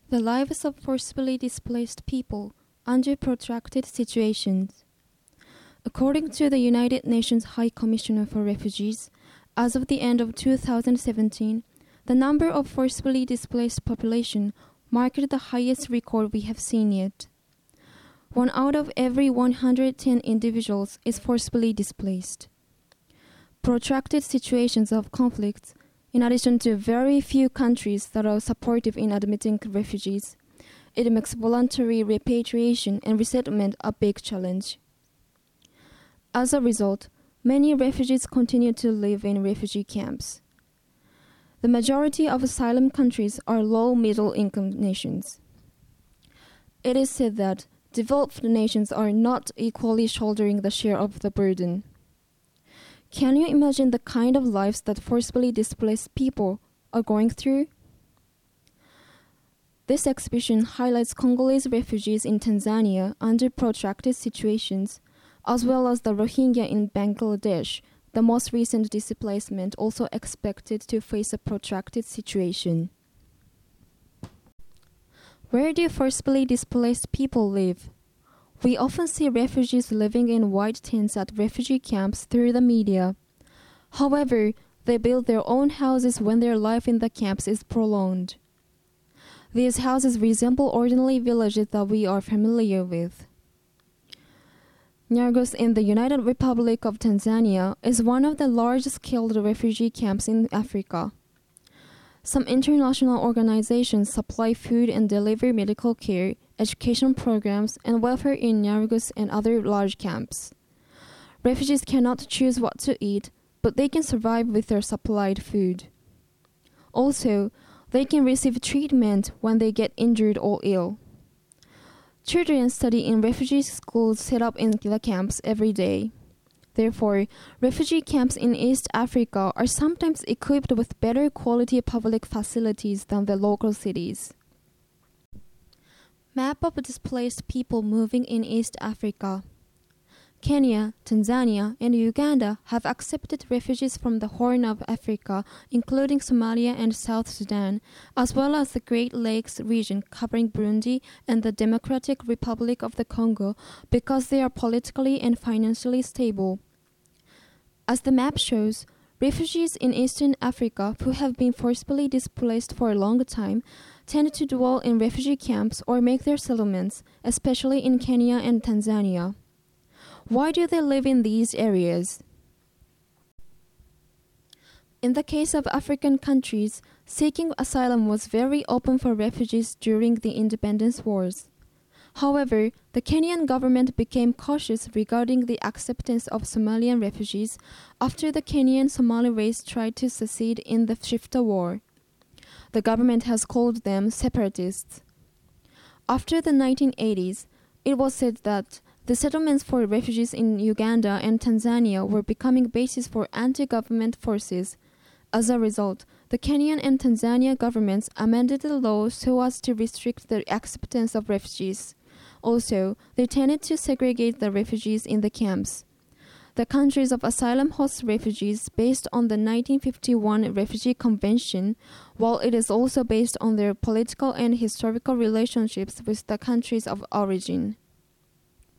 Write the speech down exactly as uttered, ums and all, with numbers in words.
The lives of forcibly displaced people under protracted situations. According to the United Nations High Commissioner for Refugees, as of the end of two thousand seventeen, the number of forcibly displaced population marked the highest record we have seen yet. One out of every one hundred ten individuals is forcibly displaced. Protracted situations of conflicts, in addition to very few countries that are supportive in admitting refugees, it makes voluntary repatriation and resettlement a big challenge. As a result, many refugees continue to live in refugee camps. The majority of asylum countries are low-middle-income nations. It is said that developed nations are not equally shouldering the share of the burden. Can you imagine the kind of lives that forcibly displaced people are going through? This exhibition highlights Congolese refugees in Tanzania under protracted situations, as well as the Rohingya in Bangladesh, the most recent displacement also expected to face a protracted situation. Where do forcibly displaced people live? We often see refugees living in white tents at refugee camps through the media. However, they build their own houses when their life in the camps is prolonged. These houses resemble ordinary villages that we are familiar with. Nyarugos in the United Republic of Tanzania is one of the largest-scale refugee camps in Africa. Some international organizations supply food and deliver medical care, education programs, and welfare in Nyarugos and other large camps. Refugees cannot choose what to eat, but they can survive with their supplied food. Also, they can receive treatment when they get injured or ill. Children study in refugee schools set up in the camps every day. Therefore, refugee camps in East Africa are sometimes equipped with better quality public facilities than the local cities. Map of displaced people moving in East Africa. Kenya, Tanzania, and Uganda have accepted refugees from the Horn of Africa, including Somalia and South Sudan, as well as the Great Lakes region covering Burundi and the Democratic Republic of the Congo, because they are politically and financially stable. As the map shows, refugees in Eastern Africa who have been forcibly displaced for a long time tend to dwell in refugee camps or make their settlements, especially in Kenya and Tanzania. Why do they live in these areas? In the case of African countries, seeking asylum was very open for refugees during the independence wars. However, the Kenyan government became cautious regarding the acceptance of Somalian refugees after the Kenyan-Somali race tried to secede in the Shifta War. The government has called them separatists. After the nineteen eighties, it was said that the settlements for refugees in Uganda and Tanzania were becoming bases for anti-government forces. As a result, the Kenyan and Tanzania governments amended the law so as to restrict the acceptance of refugees. Also, they tended to segregate the refugees in the camps. The countries of asylum host refugees based on the nineteen fifty-one Refugee Convention, while it is also based on their political and historical relationships with the countries of origin.